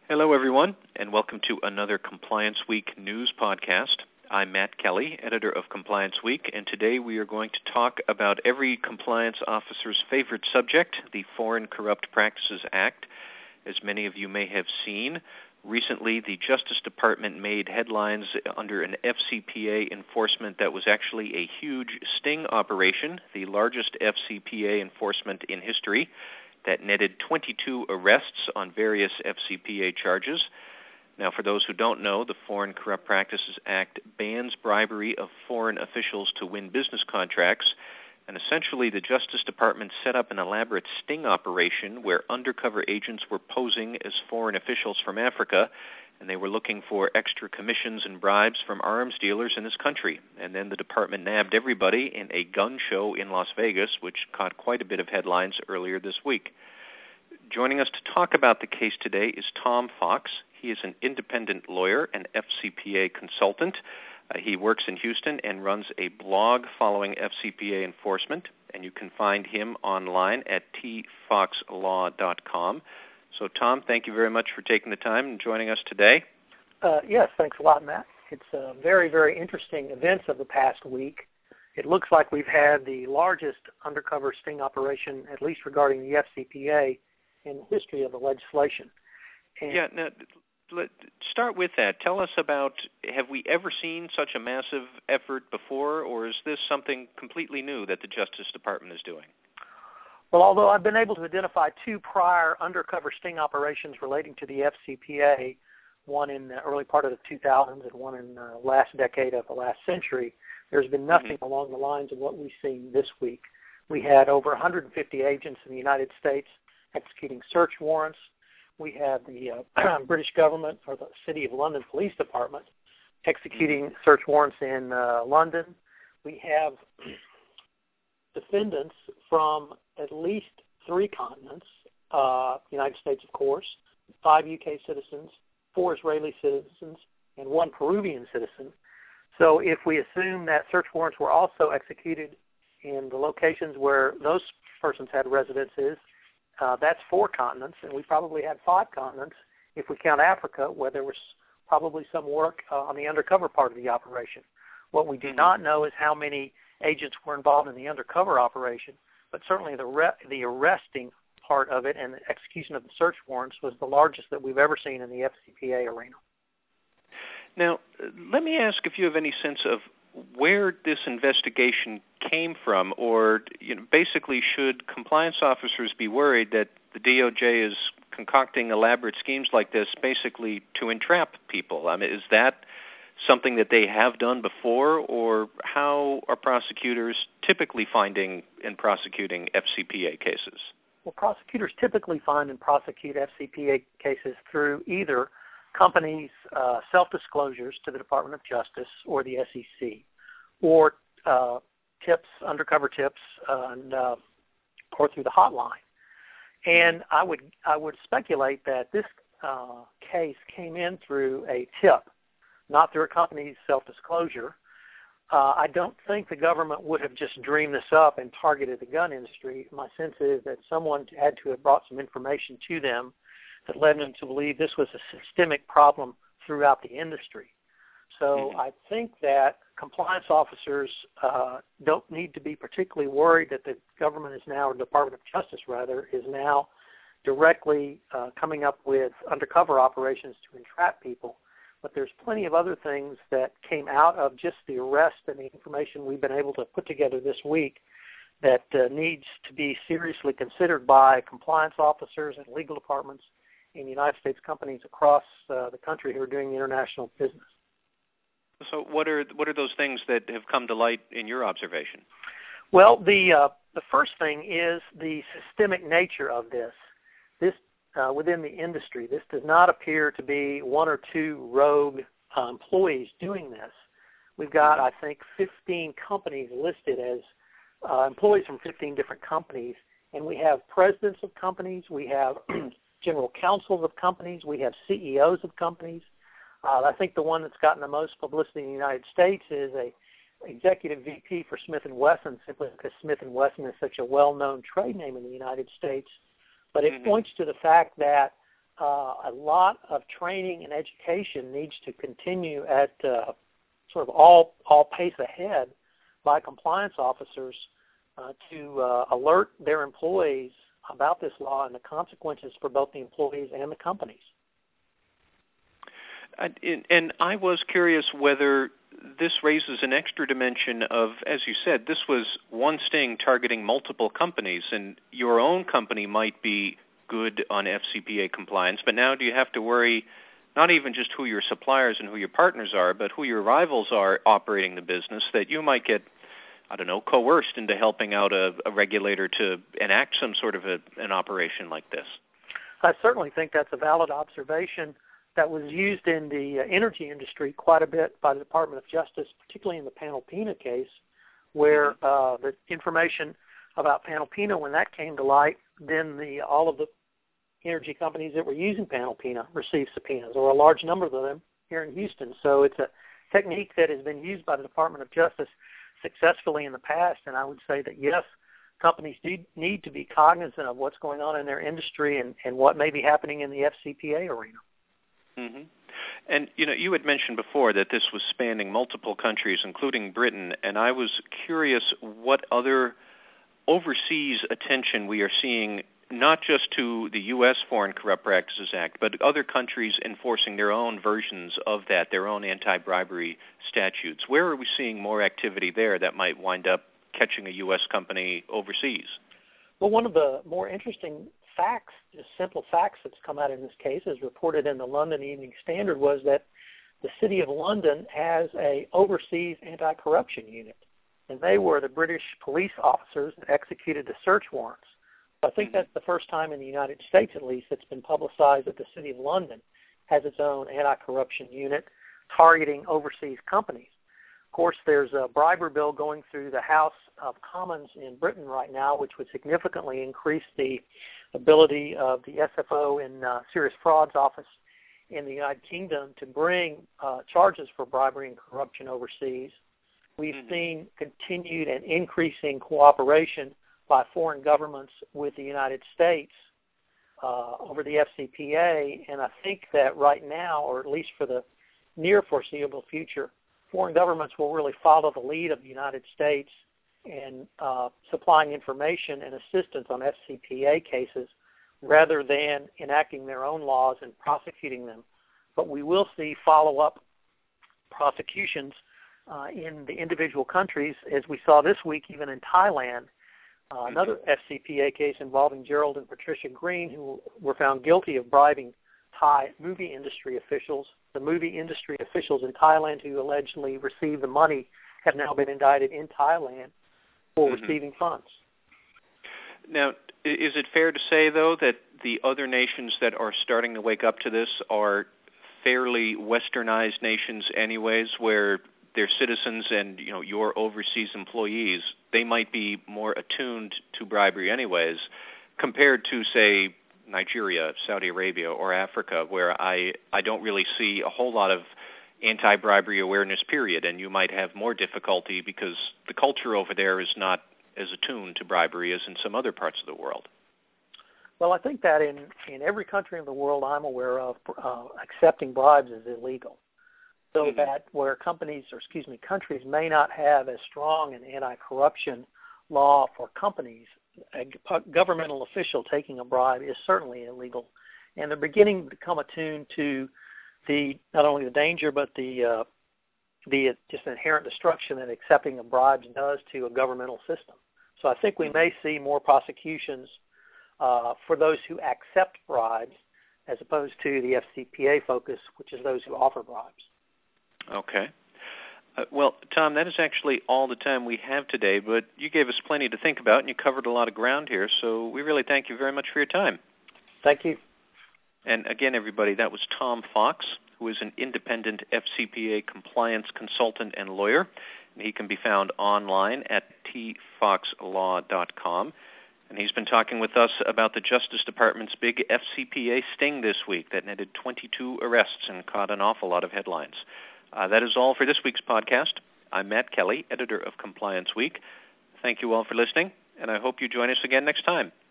Hello, everyone, and welcome to another Compliance Week news podcast. I'm Matt Kelly, editor of Compliance Week, and today we are going to talk about every compliance officer's favorite subject, the Foreign Corrupt Practices Act. As many of you may have seen, recently the Justice Department made headlines under an FCPA enforcement that was actually a huge sting operation, the largest FCPA enforcement in history, that netted 22 arrests on various FCPA charges. Now, for those who don't know, the Foreign Corrupt Practices Act bans bribery of foreign officials to win business contracts, and essentially the Justice Department set up an elaborate sting operation where undercover agents were posing as foreign officials from Africa, and they were looking for extra commissions and bribes from arms dealers in this country. And then the department nabbed everybody in a gun show in Las Vegas, which caught quite a bit of headlines earlier this week. Joining us to talk about the case today is Tom Fox. He is an independent lawyer and FCPA consultant. He works in Houston and runs a blog following FCPA enforcement, and you can find him online at tfoxlaw.com. So, Tom, thank you very much for taking the time and joining us today. Yes, thanks a lot, Matt. It's very, very interesting events of the past week. It looks like we've had the largest undercover sting operation, at least regarding the FCPA, in the history of the legislation. And now, let's start with that. Tell us about, have we ever seen such a massive effort before, or is this something completely new that the Justice Department is doing? Well, although I've been able to identify two prior undercover sting operations relating to the FCPA, one in the early part of the 2000s and one in the last decade of the last century, there's been nothing along the lines of what we've seen this week. We had over 150 agents in the United States executing search warrants. We had the British government, or the City of London Police Department, executing search warrants in London. We have defendants from at least 3 continents, United States, of course, 5 UK citizens, 4 Israeli citizens, and 1 Peruvian citizen. So if we assume that search warrants were also executed in the locations where those persons had residences, that's 4 continents, and we probably had 5 continents if we count Africa, where there was probably some work on the undercover part of the operation. What we do not know is how many agents were involved in the undercover operation, but certainly the arresting part of it and the execution of the search warrants was the largest that we've ever seen in the FCPA arena. Now, let me ask if you have any sense of where this investigation came from, or basically should compliance officers be worried that the DOJ is concocting elaborate schemes like this basically to entrap people? I mean, is that something that they have done before, or how are prosecutors typically finding and prosecuting FCPA cases? Well, prosecutors typically find and prosecute FCPA cases through either companies' self-disclosures to the Department of Justice or the SEC, or tips, undercover tips, or through the hotline. And I would speculate that this case came in through a tip, not through a company's self-disclosure. I don't think the government would have just dreamed this up and targeted the gun industry. My sense is that someone had to have brought some information to them that led them to believe this was a systemic problem throughout the industry. So I think that compliance officers don't need to be particularly worried that the government is now, or the Department of Justice rather, is now directly coming up with undercover operations to entrap people. But there's plenty of other things that came out of just the arrest and the information we've been able to put together this week that needs to be seriously considered by compliance officers and legal departments in United States companies across the country who are doing international business. So what are those things that have come to light in your observation? Well, the first thing is the systemic nature of this. This within the industry, this does not appear to be 1 or 2 rogue employees doing this. We've got, I think, 15 companies listed as employees from 15 different companies, and we have presidents of companies, we have general counsels of companies, we have CEOs of companies. I think the one that's gotten the most publicity in the United States is a executive VP for Smith & Wesson, simply because Smith & Wesson is such a well-known trade name in the United States. But it points to the fact that a lot of training and education needs to continue at sort of all pace ahead by compliance officers to alert their employees about this law and the consequences for both the employees and the companies. And I was curious whether this raises an extra dimension of, as you said, this was one sting targeting multiple companies, and your own company might be good on FCPA compliance, but now do you have to worry not even just who your suppliers and who your partners are, but who your rivals are operating the business, that you might get, I don't know, coerced into helping out a regulator to enact some sort of an operation like this? I certainly think that's a valid observation that was used in the energy industry quite a bit by the Department of Justice, particularly in the Panalpina case, where the information about Panalpina, when that came to light, then all of the energy companies that were using Panalpina received subpoenas, or a large number of them here in Houston. So it's a technique that has been used by the Department of Justice successfully in the past, and I would say that, yes, companies do need to be cognizant of what's going on in their industry and what may be happening in the FCPA arena. Mm-hmm. And, you had mentioned before that this was spanning multiple countries, including Britain, and I was curious what other overseas attention we are seeing, not just to the U.S. Foreign Corrupt Practices Act, but other countries enforcing their own versions of that, their own anti-bribery statutes. Where are we seeing more activity there that might wind up catching a U.S. company overseas? Well, one of the more interesting facts, just simple facts that's come out in this case, as reported in the London Evening Standard, was that the City of London has a overseas anti-corruption unit, and they were the British police officers that executed the search warrants. I think that's the first time in the United States, at least, it's been publicized that the City of London has its own anti-corruption unit targeting overseas companies. Of course, there's a bribery bill going through the House of Commons in Britain right now, which would significantly increase the ability of the SFO in Serious Frauds Office in the United Kingdom to bring charges for bribery and corruption overseas. We've seen continued and increasing cooperation by foreign governments with the United States over the FCPA, and I think that right now, or at least for the near foreseeable future, foreign governments will really follow the lead of the United States in supplying information and assistance on FCPA cases rather than enacting their own laws and prosecuting them. But we will see follow-up prosecutions in the individual countries, as we saw this week even in Thailand. Another FCPA case involving Gerald and Patricia Green, who were found guilty of bribing Thai movie industry officials. The movie industry officials in Thailand who allegedly received the money have now been indicted in Thailand for receiving funds. Now, is it fair to say, though, that the other nations that are starting to wake up to this are fairly westernized nations anyways, where their citizens and your overseas employees, they might be more attuned to bribery anyways, compared to, say, Nigeria, Saudi Arabia, or Africa, where I don't really see a whole lot of anti-bribery awareness, period, and you might have more difficulty because the culture over there is not as attuned to bribery as in some other parts of the world. Well, I think that in every country in the world I'm aware of, accepting bribes is illegal. So that where countries may not have as strong an anti-corruption law for companies, a governmental official taking a bribe is certainly illegal. And they're beginning to become attuned to not only the danger, but the just inherent destruction that accepting of bribes does to a governmental system. So I think we may see more prosecutions for those who accept bribes as opposed to the FCPA focus, which is those who offer bribes. Okay. Well, Tom, that is actually all the time we have today, but you gave us plenty to think about, and you covered a lot of ground here, so we really thank you very much for your time. Thank you. And again, everybody, that was Tom Fox, who is an independent FCPA compliance consultant and lawyer. And he can be found online at tfoxlaw.com. And he's been talking with us about the Justice Department's big FCPA sting this week that netted 22 arrests and caught an awful lot of headlines. That is all for this week's podcast. I'm Matt Kelly, editor of Compliance Week. Thank you all for listening, and I hope you join us again next time.